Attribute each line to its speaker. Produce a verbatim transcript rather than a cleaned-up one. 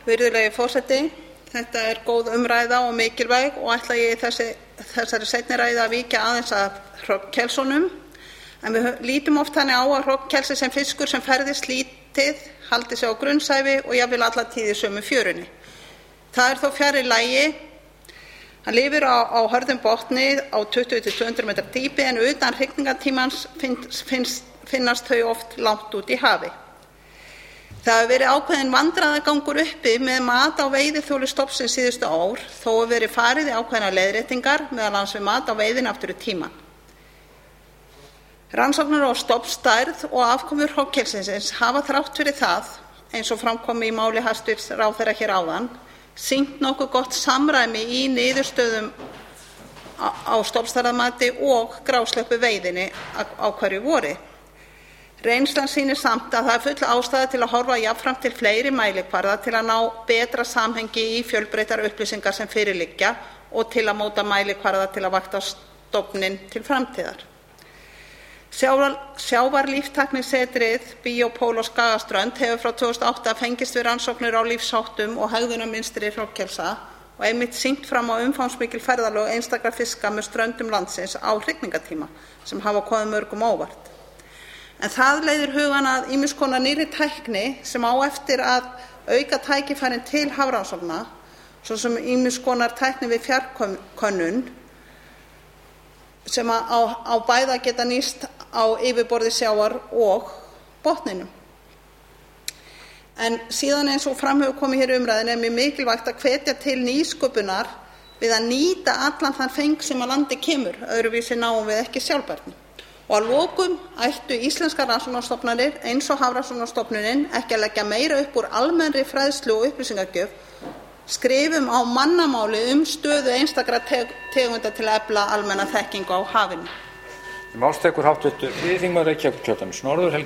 Speaker 1: Virðulegi forseti, þetta er góð umræða og mikilvæg og ætla ég í þessi, þessari seinni ræðu að víkja aðeins að hrognkelsunum. En við lítum oft þannig á að hrognkelsi sem fiskur sem ferðist lítið, haldi sig á grunnsævi og jafnvel alla tíð í sömu fjörunni. Það er þó fjarri lagi. Hann lifir á, á hörðum botni á tuttugu til tvö hundruð metra dýpi en utan hrygningartímans finnst, finnst, finnast þau oft langt út í hafi. Það hefur verið ákveðinn vandræðagangur uppi með mat á veiðiþoli stofnsins síðustu ár, þó hefur verið farið í ákveðnar leiðréttingar, meðal annars við mat á veiðinni aftur í tímann. Rannsóknir á stofnstærð og afkomu hroggkelsins hafa þrátt fyrir það, eins og fram kom í máli hæstvirts ráðherra hér áðan, sýnt nokkuð gott samræmi í niðurstöðum á, á stofnstærðarmati og grásleppuveiðinni á, á hverju vori. Reynslan sýnir samt að það er full ástæða til að horfa jafnframt til fleiri mælikvarða til að ná betra samhengi í fjölbreyttar upplýsingar sem fyrir liggja og til að móta mælikvarða til að vakta stofninn til framtíðar. Sjávar, sjávarlíftæknisetrið Biopól og Skagaströnd hefur frá tvö þúsund og átta fengist við rannsóknir á lífsháttum og hegðunarmynstri hrognkelsa og einmitt sýnt fram á umfangsmikil ferðalög einstakra fiska með ströndum landsins á hrygningartíma sem hafa komið mörgum á óvart. En það leiðir hugann að ýmiss konar nýrri tækni sem á eftir að auka tækifærin til hafrannsókna, svo sem ýmiss konar tækni við fjarkönnun sem á, á bæði að geta nýst á yfirborði sjávar og botninum. En síðan eins og fram hefur komið hér í umræðunni er mjög mikilvægt að hvetja til nýsköpunar við að nýta allan þann feng sem að landi kemur, öðruvísi náum við ekki sjálfbærni. Og að lokum ættu íslenskar rannsóknarstofnanir eins og Hafrannsóknastofnunin ekki að leggja meira upp úr almennri fræðslu og upplýsingagjöf, skrifum á mannamáli um stöðu einstakra tegunda til að efla almenna þekkingu á hafinu.
Speaker 2: Málstekur háttvirtur þriðji þingmaður Reykjavíkurkjördæmis norður.